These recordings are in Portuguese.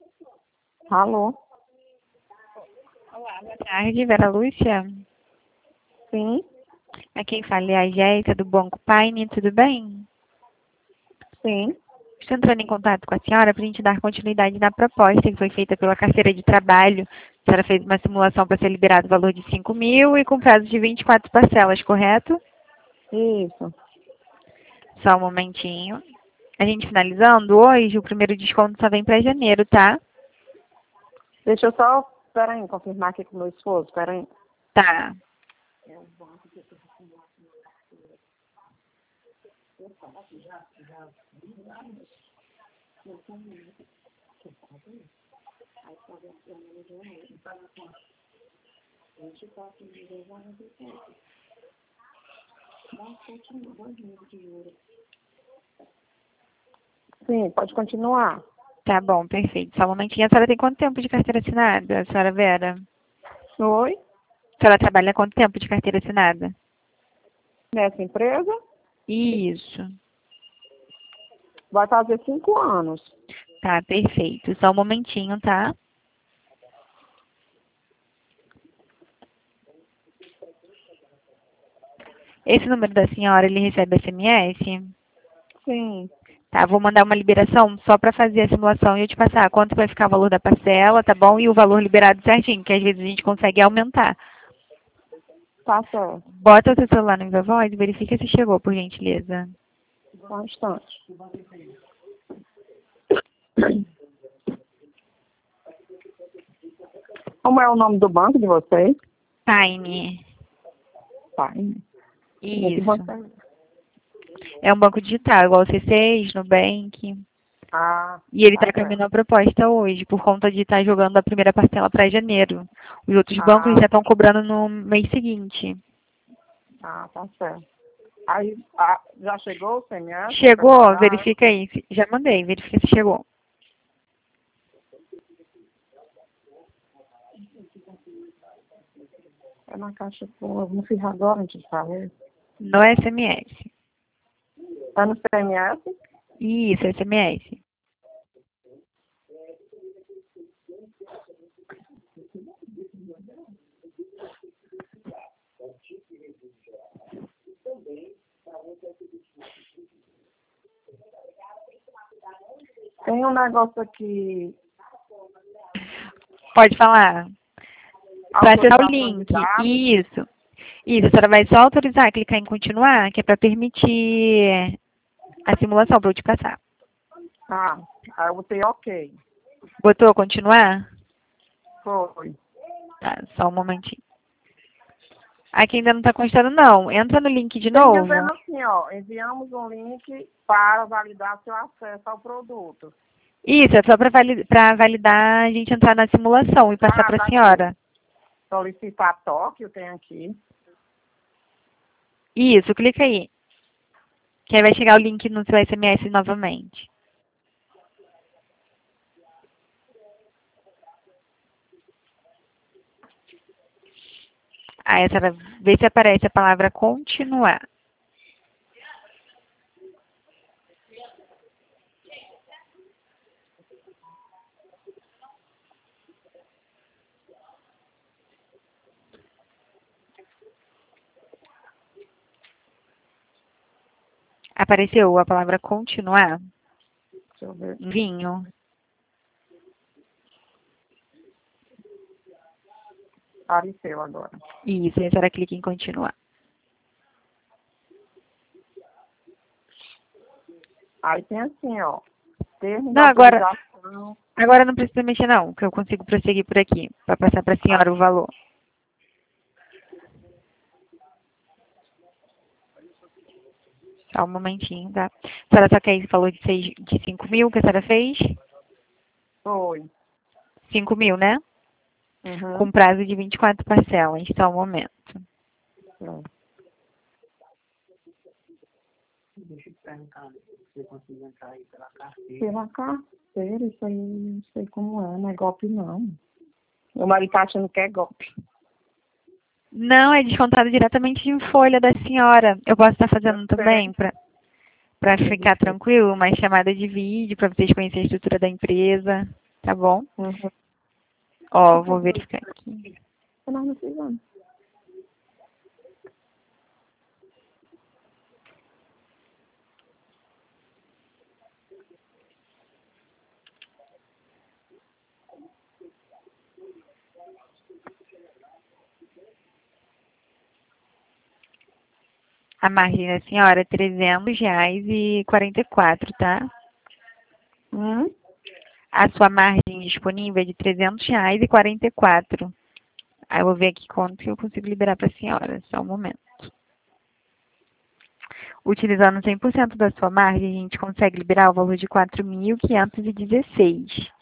Alô? Olá, boa tarde, Vera Lúcia. Sim? É quem fala é a Jéssica do Banco Paine, tudo bem? Sim. Estou entrando em contato com a senhora para a gente dar continuidade na proposta que foi feita pela carteira de trabalho. A senhora fez uma simulação para ser liberado o valor de 5.000 e com prazo de 24 parcelas, correto? Isso. Só um momentinho. A gente finalizando hoje, o primeiro desconto só vem para janeiro, tá? Deixa eu só, peraí, confirmar aqui com o meu esposo, peraí. Tá. Sim, pode continuar. Tá bom, perfeito. Só um momentinho. A senhora tem quanto tempo de carteira assinada, senhora Vera? Oi? A senhora trabalha há quanto tempo de carteira assinada? Nessa empresa, Isso. vai fazer 5 anos. Tá, perfeito. Só um momentinho, tá? Esse número da senhora, ele recebe SMS? Sim. Tá, vou mandar uma liberação só para fazer a simulação e eu te passar quanto vai ficar o valor da parcela, tá bom? E o valor liberado certinho, que às vezes a gente consegue aumentar. Tá certo. Bota o seu celular no Viva Voz e verifica se chegou, por gentileza. Só um instante. Como é o nome do banco de vocês? Time. Pai. Isso. É um banco digital, igual o C6, Nubank. Ah, E ele tá está com a certo. mesma proposta hoje, por conta de estar jogando a primeira parcela para janeiro. Os outros bancos Ah, já estão cobrando no mês seguinte. tá certo. Aí, já chegou o CMS? Chegou? Verifica aí. Já mandei, verifica se chegou. É na caixa, pô, não fiz agora, antes de falar. No SMS. Tá no CMS? Isso, SMS. Tem um negócio aqui. Pode falar. Para acessar o Autorização de link. dados. Isso. Isso, a senhora vai só autorizar, clicar em continuar, que é para permitir a simulação, para eu te passar. Tá. Aí eu botei OK. Botou continuar? Foi. Tá, só um momentinho. Aqui ainda não está constando, não. Entra no link de Tem novo. dizendo assim, ó, enviamos um link para validar seu acesso ao produto. Isso, é só para validar a gente entrar na simulação e passar para a Tá aqui. senhora. Solicitar toque, eu tenho aqui. Isso, clica aí. Que aí vai chegar o link no seu SMS novamente. Aí a senhora vê se aparece a palavra continuar. Apareceu a palavra continuar? Deixa eu ver. Vinho. Apareceu agora. Isso, aí a senhora clica em continuar. Aí tem assim, ó. Termo de Não, autorização. agora não precisa mexer não, que eu consigo prosseguir por aqui, para passar para a senhora o valor. Só um momentinho, tá? A senhora só quer esse valor de 5.000 que a senhora fez? Foi. 5.000, né? Uhum. Com prazo de 24 parcelas. Só um momento. É. Deixa eu te perguntar se você conseguiu entrar aí pela carteira. Pela carteira, isso aí não sei como é, não é golpe não. Meu marido tá achando que é golpe. Não, é descontado diretamente em folha da senhora. Eu posso estar Eu fazendo também, sei. para ficar tranquilo, uma chamada de vídeo, para vocês conhecerem a estrutura da empresa. tá bom? Uhum. Ó, vou verificar aqui. Nós não fizemos. A margem da senhora é R$ 300,44, tá? A sua margem disponível é de R$ 300,44. Aí eu vou ver aqui quanto que eu consigo liberar para a senhora. Só um momento. Utilizando 100% da sua margem, a gente consegue liberar o valor de R$ 4.516.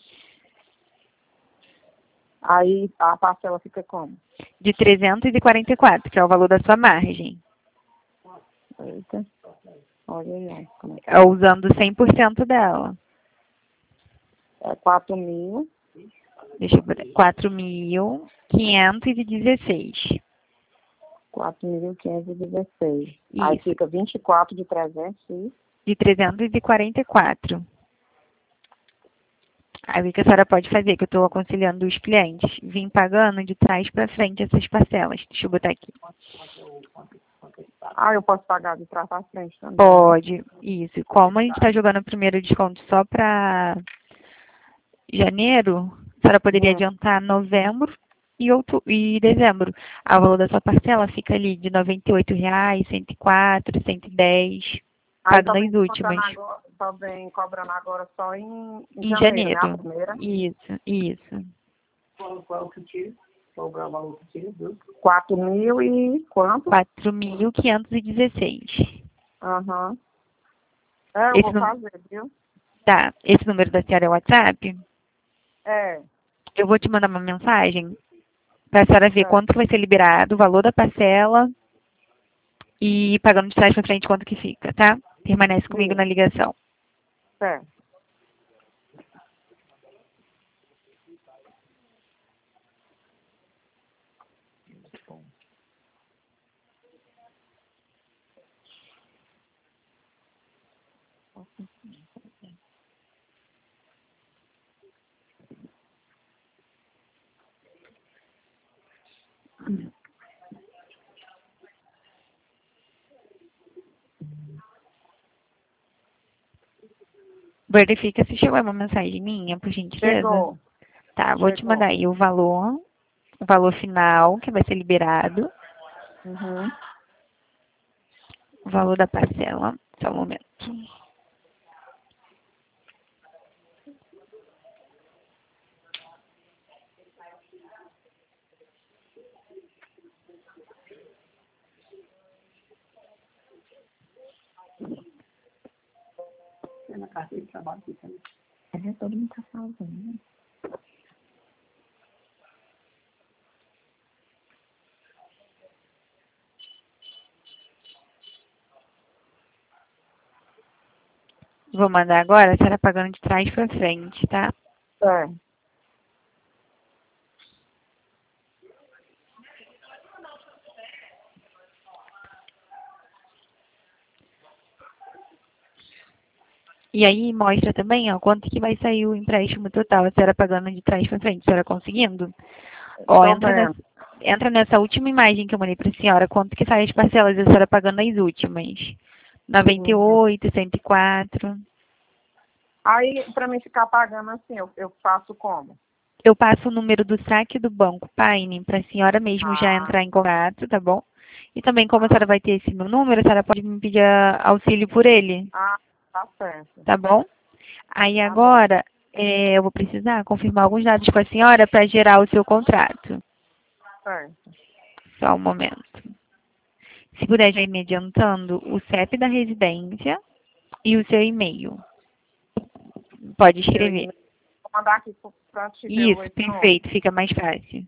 Aí a parcela fica como? De 344, que é o valor da sua margem. Eita. Olha aí, ó, como é que É usando 100% dela. é 4.000. Deixa eu ver. 4.516. 4.516. Aí Isso. fica 24 de 300 e... De 344. Aí o que a senhora pode fazer, que eu estou aconselhando os clientes, vir pagando de trás para frente essas parcelas. Deixa eu botar aqui. Ah, eu posso pagar de trás para frente também. Pode, isso. Como a gente está jogando o primeiro desconto só para janeiro, a senhora poderia adiantar novembro e dezembro. O valor da sua parcela fica ali de R$ 98,00, 104, 110, Aí pagando as últimas. Tô bem cobrando agora só em Em janeiro, né? A janeiro. primeira. Isso. Qual que tira? Qual o valor que tira? 4.000 e quanto? 4.516. Aham. É, eu Esse, vou fazer, viu? tá, esse número da senhora é o WhatsApp? É. Eu vou te mandar uma mensagem para a senhora ver quanto que vai ser liberado, o valor da parcela e pagando de trás para frente quanto que fica, tá? Permanece comigo na ligação. Certo. Verifica se chegou uma mensagem minha, por gentileza. Chegou. Tá, vou te mandar aí o valor final que vai ser liberado, Uhum. o valor da parcela. Só um momento. É na carteira de trabalho que tem. É, todo mundo tá fazendo. Vou mandar agora, a senhora pagando de trás para frente, tá? É. E aí mostra também, ó, quanto que vai sair o empréstimo total, a senhora pagando de trás para frente, a senhora conseguindo? Ó, entra nessa última imagem que eu mandei para a senhora, quanto que sai as parcelas, a senhora pagando as últimas. 98, 104. Aí, para mim ficar pagando assim, eu faço como? Eu passo o número do saque do banco Paine para a senhora mesmo já entrar em contato, tá bom? E também, como a senhora vai ter esse meu número, a senhora pode me pedir auxílio por ele, Ah, tá certo. tá bom? Aí Tá agora, eu vou precisar confirmar alguns dados com a senhora para gerar o seu contrato. Certo. Só um momento. Se puder já ir me adiantando o CEP da residência e o seu e-mail. Pode escrever. Vou mandar aqui para te ver Isso, perfeito, fica mais fácil.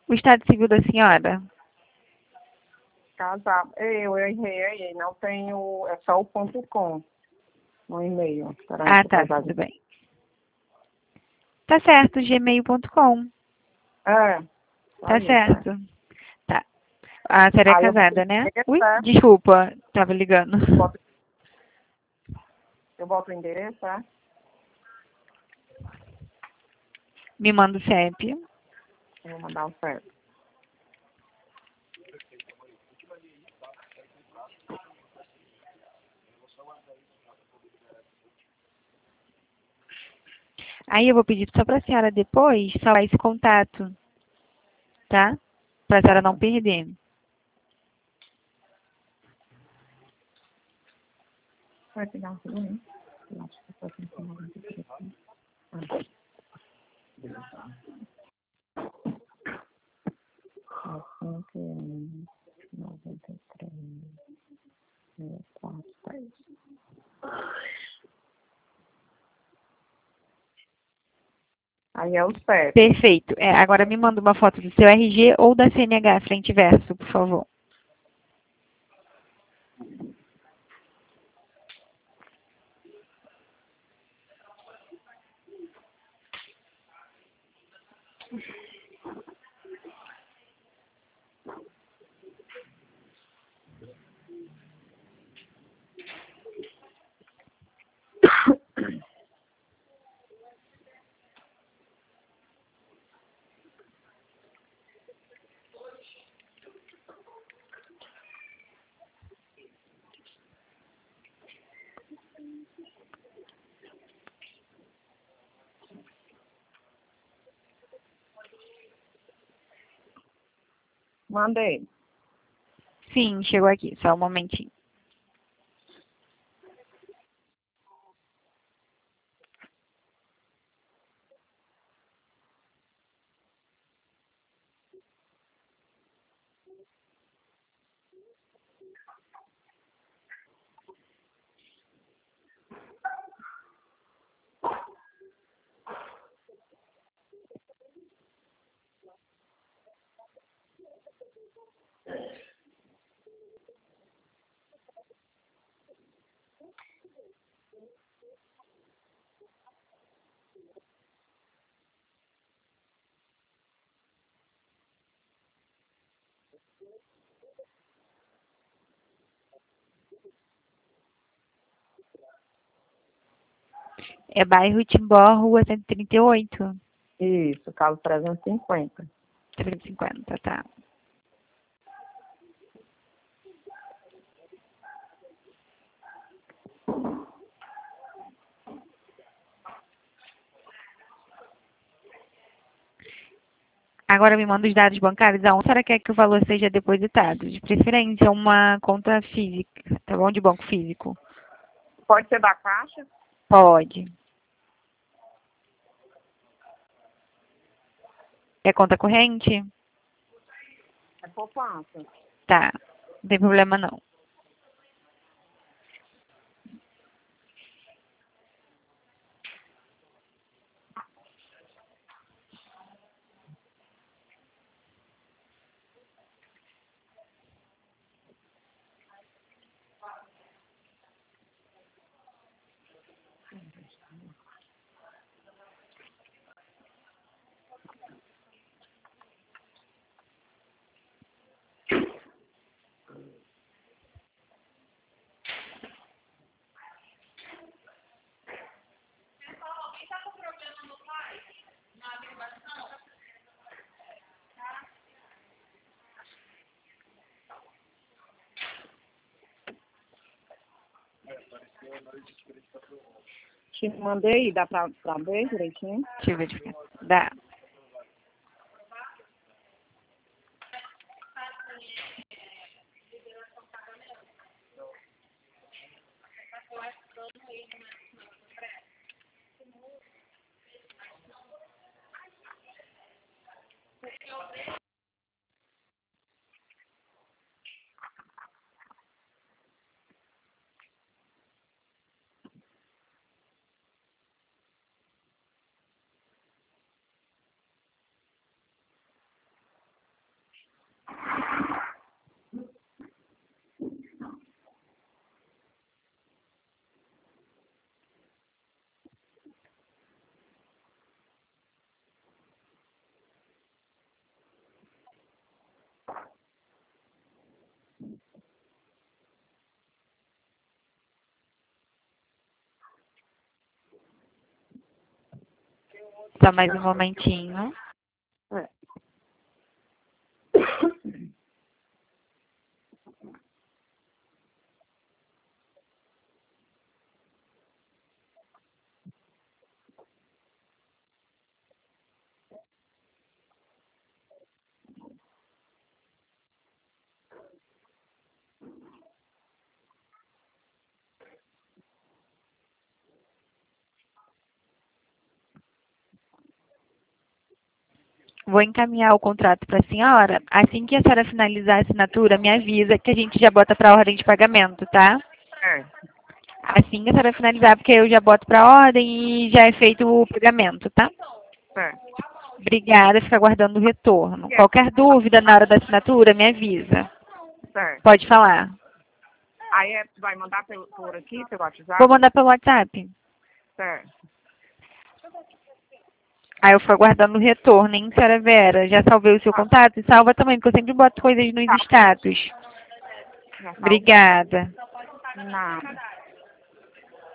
O estado civil da senhora? Casar. Eu errei aí, não tenho, é só o ponto .com no e-mail. Peraí, Ah, deixa eu tá, pegar tudo aqui. bem. Tá certo, gmail.com. É, Tá aí, tá. certo. Tá. A senhora é Aí eu boto o casada, né? endereço, Ui, tá? desculpa, tava ligando. Boto- Eu boto o endereço, tá? Me manda o CEP. Eu vou mandar o certo. Aí eu vou pedir só pra senhora depois salvar esse contato, tá? Pra senhora não perder. Vai pegar um segundo. Eu acho que eu tô tentando mandar aqui. Ah. 93, 4, 10. Aí é o certo. Perfeito. Agora me manda uma foto do seu RG ou da CNH, frente e verso, por favor. Mandei. Sim, chegou aqui, só um momentinho. É bairro Timbó, rua 138. Isso, calo 350. 350, tá. Agora me manda os dados bancários aonde a senhora quer que o valor seja depositado. De preferência, uma conta física, tá bom? De banco físico. Pode ser da Caixa? Pode. É conta corrente? É poupança. Tá. Não tem problema não. Te mandei, dá pra ver direitinho? Deixa eu verificar. Dá. Só mais um momentinho. É. Vou encaminhar o contrato para a senhora. Assim que a senhora finalizar a assinatura, me avisa que a gente já bota para a ordem de pagamento, tá? Certo. Assim que a senhora finalizar, porque eu já boto para a ordem e já é feito o pagamento, tá? Certo. Obrigada, fica aguardando o retorno. Qualquer dúvida na hora da assinatura, me avisa. Certo. Pode falar. Aí vai mandar por aqui, pelo WhatsApp? Vou mandar pelo WhatsApp. Certo. Aí eu fico aguardando o retorno, hein, senhora Vera? Já salvei o seu contato? E salva também, porque eu sempre boto coisas nos status. Já salvei. Obrigada. Nada.